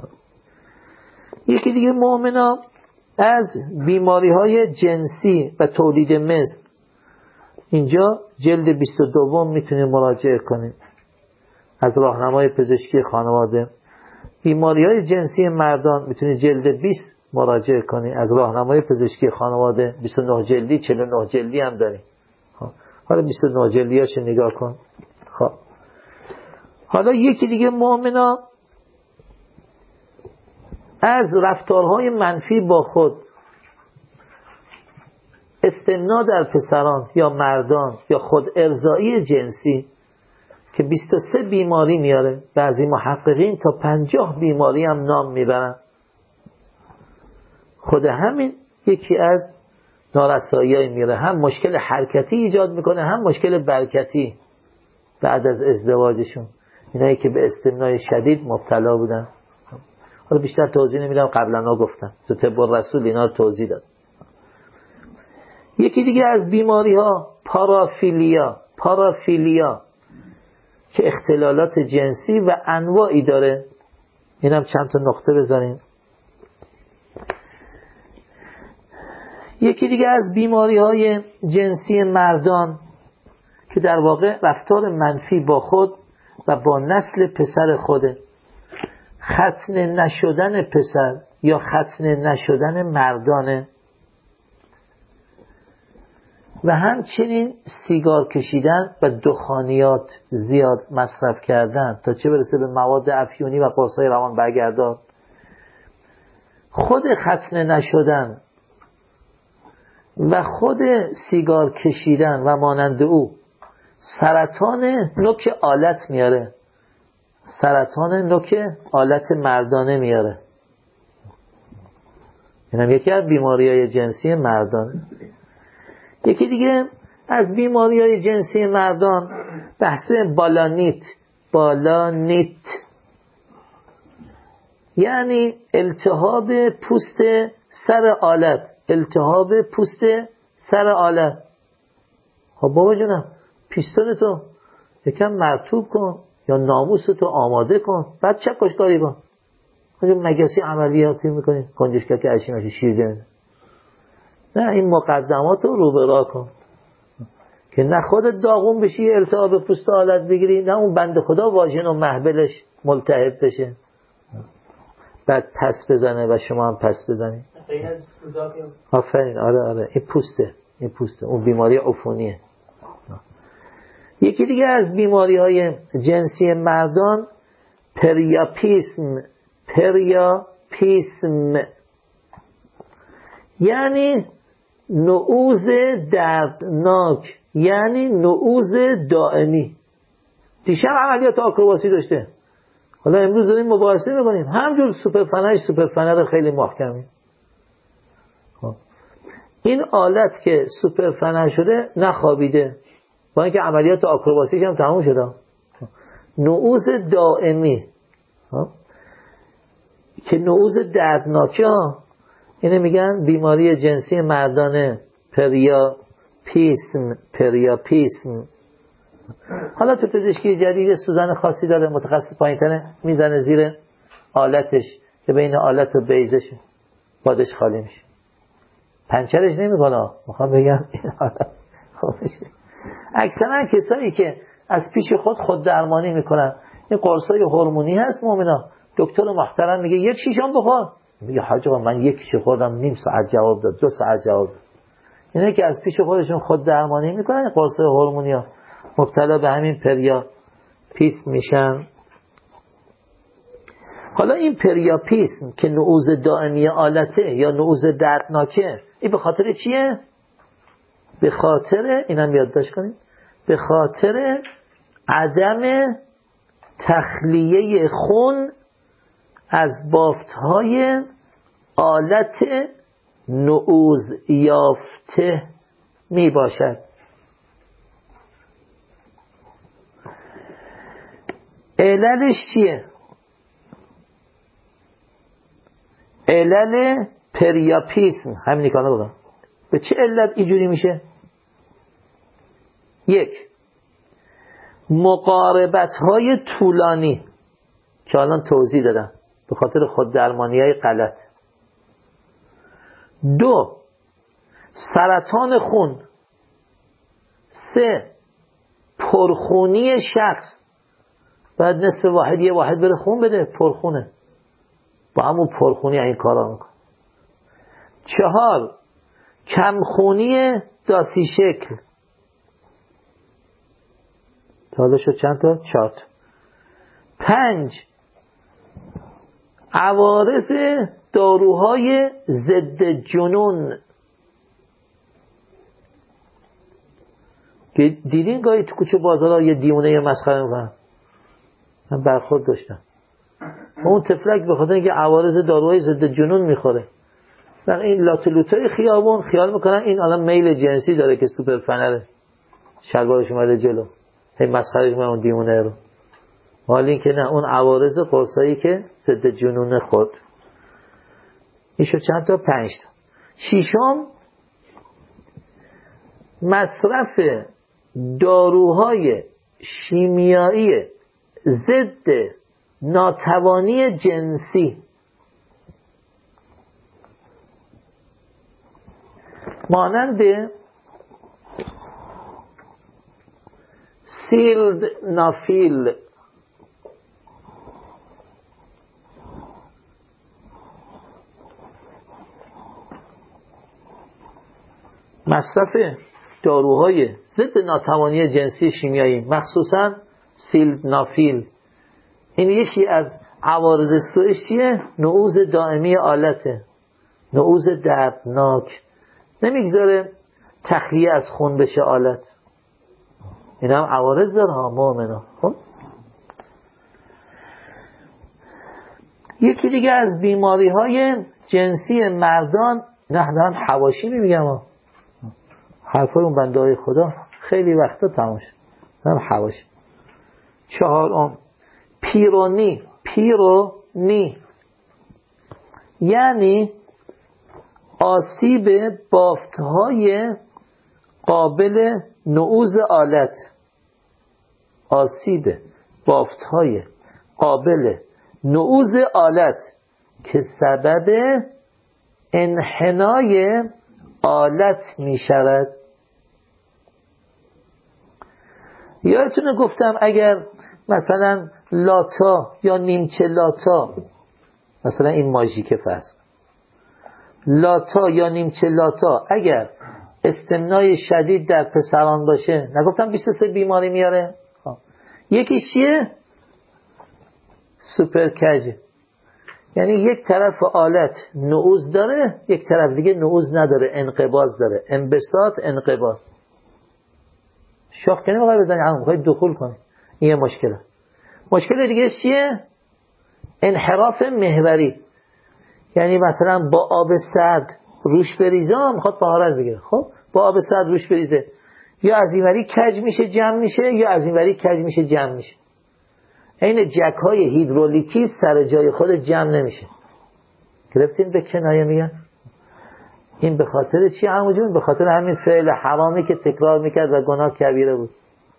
یکی دیگه مؤمنا از بیماری های جنسی و تولید مثل، اینجا جلد بیست و دو میتونید مراجعه کنید از راهنمای پزشکی خانواده. بیماری های جنسی مردان میتونید جلد بیست مراجعه کنید از راهنمای پزشکی خانواده. بیست و نه جلدی، چهل و نه جلدی هم داریم. حالا بیست و نه جلدیاشو نگاه کن. خب حالا یکی دیگه مؤمنا از رفتارهای منفی با خود، استمناء در پسران یا مردان یا خود ارضایی جنسی که بیست و سه بیماری میاره. بعضی محققین تا پنجاه بیماری هم نام میبرن. خود همین یکی از نارسایی‌های میره، هم مشکل حرکتی ایجاد میکنه، هم مشکل برکتی بعد از ازدواجشون، اینایی که به استمناء شدید مبتلا بودن. حالا بیشتر توضیح نمیدم، قبلا ها گفتم تو طب الرسول اینا رو توضیح داد. یکی دیگه از بیماری ها پارافیلیا، پارافیلیا که اختلالات جنسی و انواعی داره. اینم چند تا نقطه بذاریم. یکی دیگه از بیماری های جنسی مردان که در واقع رفتار منفی با خود و با نسل پسر خوده، ختنه نشدن پسر یا ختنه نشدن مردانه. و همچنین سیگار کشیدن و دخانیات زیاد مصرف کردن تا چه برسه به مواد افیونی و قرص‌های روان برگردان، خود ختنه نشدن و خود سیگار کشیدن و مانند او سرطان نوک آلت میاره، سرطان نوک آلت مردانه میاره. اینم یکی از بیماری‌های جنسی مردان. یکی دیگه از بیماری‌های جنسی مردان بحث بالانیت. بالانیت یعنی التهاب پوست سر آلت، التهاب پوست سر آلت. خب بابا جونم پیستونتو یکم مرطوب کن یا ناموستو آماده کن، بعد چکش کاری کن. خیلی مگسی عملیاتی میکنی، کنجشگر که اشی مشی شیرده. نه، این مقدمات رو رو برا کن که نه خودت داغون بشی التهاب پوست آلت بگیری، نه اون بنده خدا واژن و محبلش ملتهب بشه بعد پس بزنه و شما هم پس بزنی. آفرین. آره آره این پوسته، این پوسته اون بیماری عفونیه. یکی دیگه از بیماری های جنسی مردان پریاپیسم. پریاپیسم یعنی نعوذ دردناک، یعنی نعوذ دائمی. دیشب عملیات آکروباسی داشته، حالا امروز داریم مباحثه میکنیم همجور سوپر فنرش سوپر فنر خیلی محکمی. خب این آلت که سوپر فنر شده نخوابیده، با اینکه عملیات آکروباسیش هم تموم شده. نعوذ دائمی که نعوذ دردناکه ها، اینه میگن بیماری جنسی مردانه پریاپیسم. پریاپیسم حالا تو پزشکی جدید سوزن خاصی داره، متخصص پایین‌تره میزنه زیر آلتش که بین آلت و بیضش بادش خالی میشه، پنچرش نمیکنه. میخوام بگم این آلت خودشه. اکثرا کسایی که از پیش خود خود درمانی میکنن، این قرصای هورمونی هست مومنا، دکتر محترم میگه یک شیشم بخور، میگه حاج آقا من یک شیشه خوردم نیم ساعت جواب داد، دو ساعت جواب داد. اینه که از پیش خودشون خود درمانی میکنن، قرصای هورمونی ها مبتلا به همین پریاپیسم میشن. حالا این پریاپیسم که نعوذ دائمی آلته یا نعوذ دردناکه، این به خاطر چیه؟ به خاطر اینم یادداشت کنید، به خاطر عدم تخلیه خون از بافت‌های آلت نعوذ یافته می باشد. عللش چیه؟ علل پریاپیسم همینی که بگم. به چه علت اینجوری میشه؟ یک، مقاربت‌های طولانی که الان توضیح دادم به خاطر خود درمانی‌های غلط. دو، سرطان خون. سه، پرخونی شخص، بعد نصف واحد یه واحد بره خون بده، پرخونه، با همون پرخونی این کارا میکنه. چهار، کمخونی داسی شکل. تا حالا شد چند تا؟ چهار تا. پنج، عوارض داروهای ضد جنون. دیدین گاهی تو کوچه بازارها یه دیونه مسخره میکنن؟ من برخورد داشتم. اون تفلک به خاطر اینکه عوارض داروهای ضد جنون میخوره، و این لاتلوتای خیابون خیال میکنن این الان میل جنسی داره که سوپر فنره، شلوارش اومده جلو، هی مسخره میکنن اون دیونه رو، حالا این که نه، اون عوارض قرصایی که ضد جنون خود. این شد چند تا؟ پنج تا. ششم، مصرف داروهای شیمیایی ضد ناتوانی جنسی، مانند سیلد نافیل، مصرف داروهای ضد ناتوانی جنسی شیمیایی، مخصوصا سیلدنافیل، این یکی از عوارض سوءش چیه؟ نعوذ دائمی آلته، نعوذ دردناک، نمیگذاره تخلیه از خون بشه آلت. این هم عوارض داره ها مؤمنا. خب یکی دیگه از بیماری های جنسی مردان، نه نه حواشی میگم ها، حرفای اون بنده های خدا خیلی وقتا تماش هم حواشی. چهارم پیرونی، پیرونی یعنی آسیب بافتهای قابل نعوذ آلت، آسیب بافتهای قابل نعوذ آلت که سبب انحنای آلت می شود. یادتونه گفتم اگر مثلا لاتا یا نیمچه لاتا، مثلا این ماژیک فرض، لاتا یا نیمچه لاتا اگر استمنای شدید در پسران باشه، نگفتم بیست و سه بیماری میاره؟ یکی چیه؟ سوپر کج، یعنی یک طرف آلت نعوذ داره، یک طرف دیگه نعوذ نداره، انقباض داره، انبساط انقباض. شاخ کنی میخوای بزنی همون میخوای دخول کنی، این یه مشکله. مشکل دیگه چیه؟ انحراف محوری، یعنی مثلا با آب سرد روش بریزه میخواد طهارت بگیره، خب با آب سرد روش بریزه یا از این وری کج میشه جمع میشه یا از این وری کج میشه جمع میشه. این جک های هیدرولیکی سر جای خود جمع نمیشه. گرفتین به کنایه میگن؟ این به خاطر چی عموجون؟ به خاطر همین فعل حرامی که تکرار میکرد و گناه کبیره بود.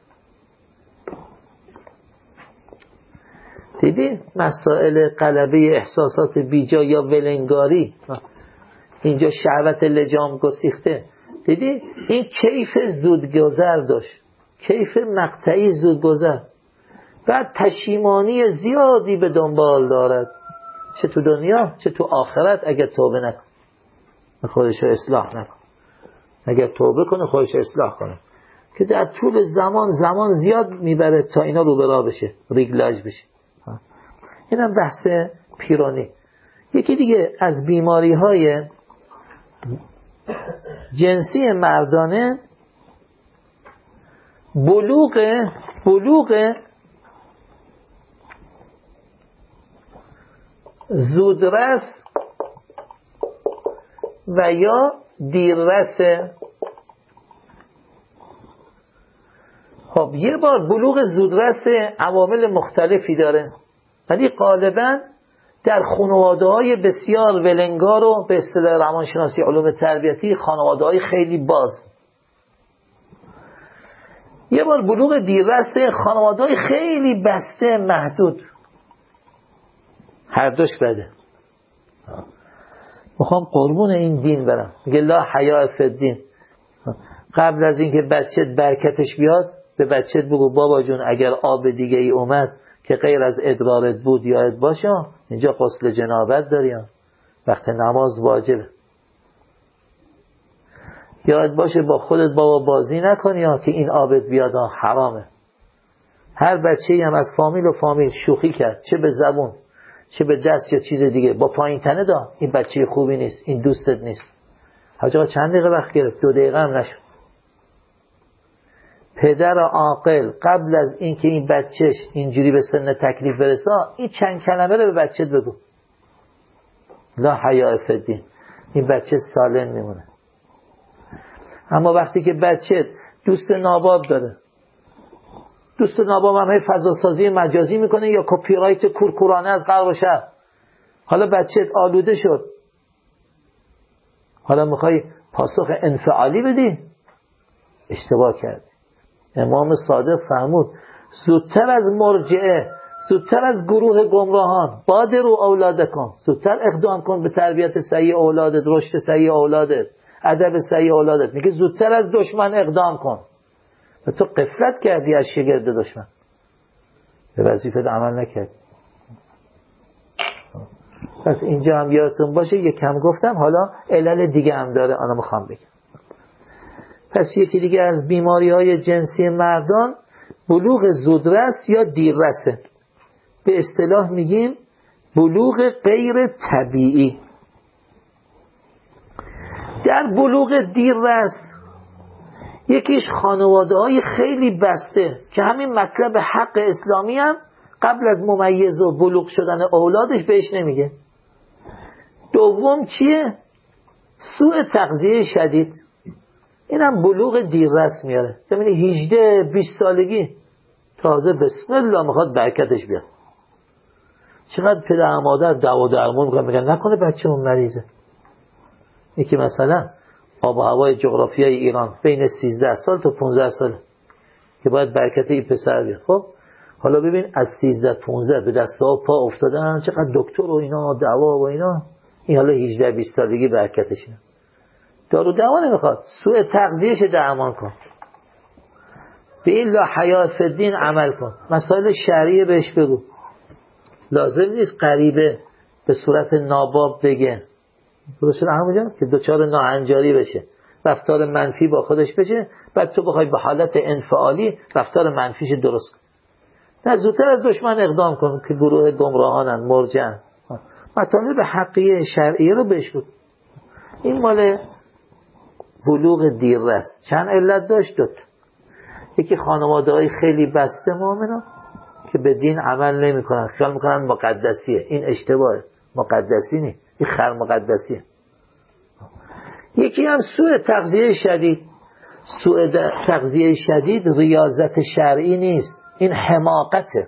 دیدی مسائل غلبه احساسات بیجا یا ولنگاری، اینجا شهوت لجام گسیخته، دیدی این کیف زودگذر داشت، کیف مقطعی زودگذر، بعد پشیمانی زیادی به دنبال دارد، چه تو دنیا چه تو آخرت اگر توبه نکن، خودش رو اصلاح نکن. اگر توبه کنه خودش رو اصلاح کنه که در طول زمان زمان زیاد میبره تا اینا رو برا بشه، ریگلاژ بشه. اینم بحث پیرانی. یکی دیگه از بیماری های جنسی مردانه بلوغ بلوغ زودرس و یا دیررس. خب یه بار بلوغ زودرس عوامل مختلفی داره، ولی غالبا در خانواده های بسیار ولنگار و به اصطلاح روانشناسی علوم تربیتی خانواده های خیلی باز. یه بار بلوغ دیررس خانواده های خیلی بسته محدود، هر دوش بده. میخوام قربون این دین برم، میگه لا حیا فی الدین. قبل از اینکه بچت برکتش بیاد به بچت بگو بابا جون اگر آب دیگه ای اومد که غیر از ادرارت بود یاد باشه اینجا غسل جنابت داریم، وقت نماز واجبه، یاد باشه با خودت بابا بازی نکنی ها که این آبت بیاد حرامه. هر بچه‌ای هم از فامیل و فامیل شوخی کرد، چه به زبون چه به دست یا چیز دیگه، با پایین تنه دا این بچه خوبی نیست، این دوستت نیست. حاج آقا چند دقیقه وقت گرفت؟ دو دقیقه هم نشد. پدر عاقل قبل از اینکه این بچهش اینجوری به سن تکلیف برسه این چند کلمه رو به بچت بگو، لا حیا فی الدین، این بچه سالم میمونه. اما وقتی که بچت دوست ناباب داره، دوست ناباب هم فضاسازی مجازی میکنه یا کپی رایت کورکورانه از غرب و شرق، حالا بچت آلوده شد، حالا میخوای پاسخ انفعالی بدی، اشتباه کردی. امام صادق فرمود زودتر از مرجعه، زودتر از گروه گمراهان، بادروا اولادکم، زودتر اقدام کن به تربیت صحیح اولادت، رشد صحیح اولادت، ادب صحیح اولادت. میگه زودتر از دشمن اقدام کن. و تو غفلت کردی از شگرد دشمن، به وظیفت عمل نکردی. پس اینجا هم یادتون باشه یک کم گفتم، حالا علل دیگه هم داره، آنها میخوام بگم. پس یکی دیگه از بیماری های جنسی مردان بلوغ زودرس یا دیررسه. به اصطلاح میگیم بلوغ غیر طبیعی. در بلوغ دیررس یکیش خانواده های خیلی بسته که همین مطلب حق اسلامی هم قبل از ممیز و بلوغ شدن اولادش بهش نمیگه. دوم چیه؟ سوء تغذیه شدید. اینم بلوغ دیررس میاره. یعنی هجده بیست سالگی تازه بسم الله میخواد برکتش بیاد. چقدر پدر و مادر دوا درمون میکنن، میگن نکنه بچه‌مون مریضه. یکی مثلا آب و هوای جغرافیای ایران بین سیزده سال تا پانزده سال که باید برکت این پسر بیاد. خب حالا ببین از سیزده پانزده به دست ها پا افتادن، چقدر دکتر و اینا دوا و اینا، این حالا هجده بیست سالگی برکتش نه. دارو دوا نمیخواد، سوء تغذیهش درمان کن، به این لا حیا فی الدین عمل کن، مسائل شرعی بهش بگو. لازم نیست غریبه به صورت ناباب بگه درست شده همونجا که دوچار ناهنجاری بشه، رفتار منفی با خودش بشه، بعد تو بخوای به حالت انفعالی رفتار منفیش درست کن. نه، زودتر از دشمن اقدام کن که گروه گمراهانن، مرجعن. مطالب حقیه شرعی رو بهش بود. این مال بلوغ دیررس. چند علت داشت؟ دوت. یکی خانواده های خیلی بسته مؤمنا که به دین عمل نمی کنن، خیال میکنن مقدسیه. این اشتباهه، مقدسی نیست، این خر مقدسیه. یکی هم سوء تغذیه شدید. سوء تغذیه شدید ریاضت شرعی نیست، این حماقته.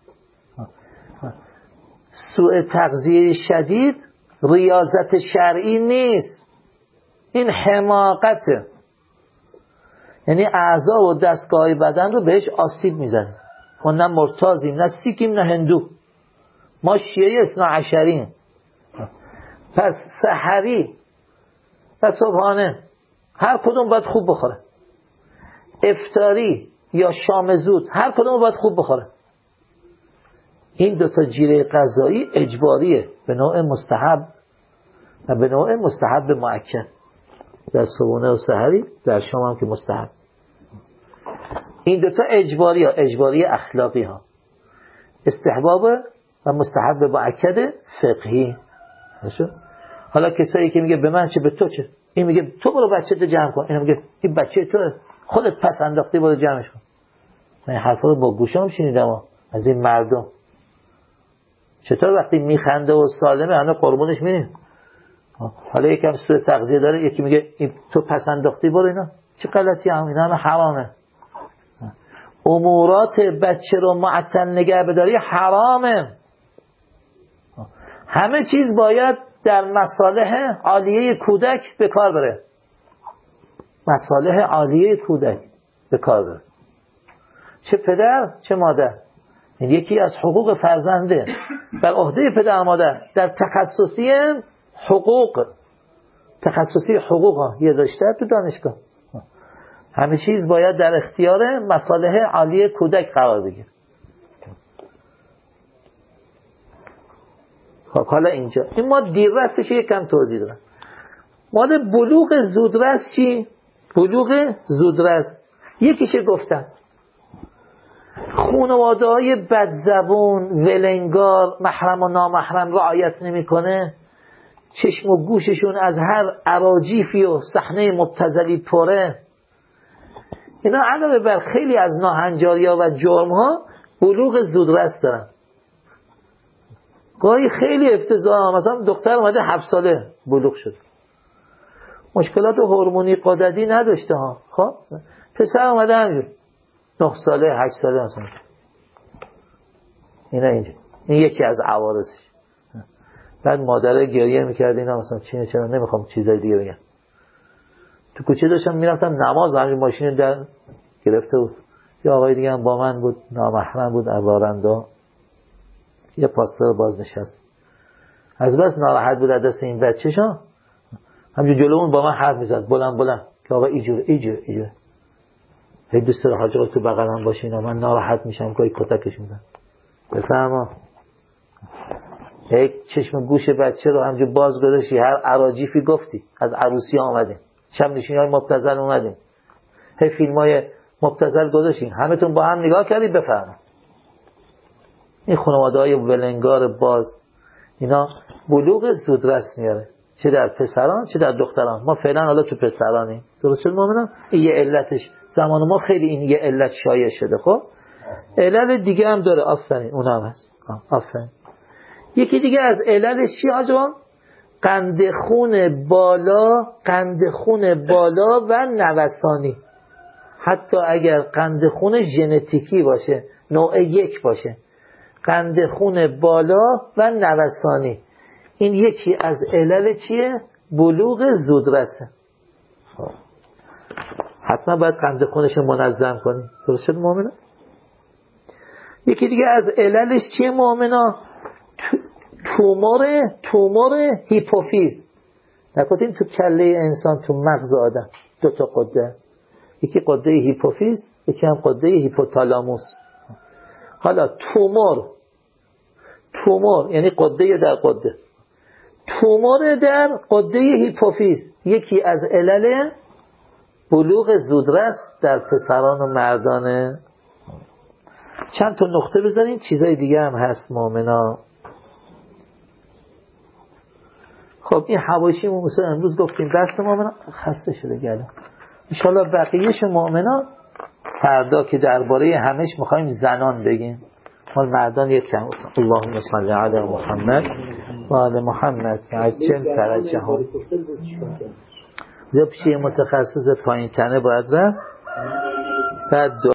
سوء تغذیه شدید ریاضت شرعی نیست، این حماقته. یعنی اعضا و دستگاه بدن رو بهش آسیب میزنه. ما نه مرتازیم، نه سیکیم، نه هندو، ما شیعه اثنا عشریم. پس سحری و صبحانه هر کدوم باید خوب بخوره، افطاری یا شام زود هر کدوم باید خوب بخوره. این دوتا جیره غذایی اجباریه به نوع مستحب و به نوع مستحب مؤکد. در صبحانه و سحری، در شام هم که مستحب. این دوتا اجباری ها، اجباری اخلاقی ها، استحباب و مستحب مؤکد فقهی. حالا کسایی که میگه به من چه به تو چه، این میگه تو برو بچه تو جمع کن، این میگه این بچه تو خودت پس انداختی برو جمعش کن. من این حرفا رو با گوشام شنیدم از این مردم. چطور وقتی میخنده و سالمه همه قربونش میریم؟ حالا یکم سوء تغذیه داره، یکی میگه این تو پس انداختی برو. اینا چه غلطی هم، اینا همه حرامه. امورات بچه رو معطل نگه بداری حرامه. همه چیز باید در مصالح عالیه کودک به کار بره. مصالح عالیه کودک به کار بره، چه پدر چه مادر. این یکی از حقوق فرزنده بر عهده پدر و مادر. در تخصصی حقوق، تخصصی حقوق ها یه داشته تو دانشگاه، همه چیز باید در اختیار مصالح عالیه کودک قرار بگیره. خب حالا اینجا این ما دیررسش یکم توضیح دادم. مال بلوغ زودرس چی؟ بلوغ زودرس یکیشه گفتم خانواده های بدزبون، ولنگار، محرم و نامحرم رعایت نمیکنه، چشم و گوششون از هر اراجیفی و صحنه مبتذلی پره. اینا علاوه بر خیلی از ناهنجاری‌ها و جرم‌ها بلوغ زودرس دارن. گاهی خیلی افتضاح، مثلا دختر اومده هفت ساله بلوغ شد، مشکلات هورمونی قدرتی نداشته ها. خب پسر اومده همینجور نه ساله هشت ساله مثلا. اینا اینجا این یکی از عوارضش. بعد مادره گریه میکرد اینا مثلا چینه چرا نمیخوام چیزای دیگه بگم. تو کوچه داشتم میرفتم نماز، همین ماشین در گرفته بود، یه آقای دیگه هم با من بود، نامحرم بود، عوارنده، یه پاستور باز نشست، از بس ناراحت بود از دست این بچه‌شا همینجور جلومون با من حرف میزد بلند بلند که آقا ایجور ایجور ایجور هی دوست داره حاج آقا تو بغلم باشین، من ناراحت میشم که کتکش میزنم. بفهمم یک چشم گوش بچه رو همینجور باز گذاشتی، هر اراجیفی گفتی، از عروسی آمدیم، شب نشینی های مبتذل اومدیم، هی فیلمای مبتذل گذاشتین، همتون با هم نگاه کردید بفرمایید. این خانواده‌های ولنگار باز اینا بلوغ زودرس میاره، چه در پسران چه در دختران. ما فعلا حالا تو پسرانیم، درسته مؤمنان؟ این یه علتش، زمان ما خیلی این یه علت شایع شده. خب علت دیگه هم داره، آفرین اونم هست، آفرین. یکی دیگه از علتش چی آجا؟ قند خون بالا، قند خون بالا و نوسانی. حتی اگر قند خون ژنتیکی باشه، نوع یک باشه، قند خون بالا و نوسانی، این یکی از علل چیه؟ بلوغ زودرسه. حتما باید قند خونش منظم کنیم، درست شد مؤمنان؟ یکی دیگه از عللش چیه مؤمنان؟ تومور تومور هیپوفیز. نکنید تو کله انسان، تو مغز آدم دو تا قده، یکی قده هیپوفیز، یکی هم قده هیپوتالاموس. حالا تومور تومور یعنی قده در قده، تومور در قده هیپوفیز یکی از علل بلوغ زودرس در پسران و مردانه. چند تا نقطه بزنیم، چیزای دیگه هم هست مؤمنا. خب این حواشیمون مثلا امروز گفتیم دست مؤمنا خسته شده گلم. انشالله بقیهش مؤمنا فردا که درباره همش میخوایم زنان بگیم، مال مردان یک کم. اللهم صل علی محمد و آل محمد عجل فرجهم. یا پیش متخصص پایین تنه باید رفت بعد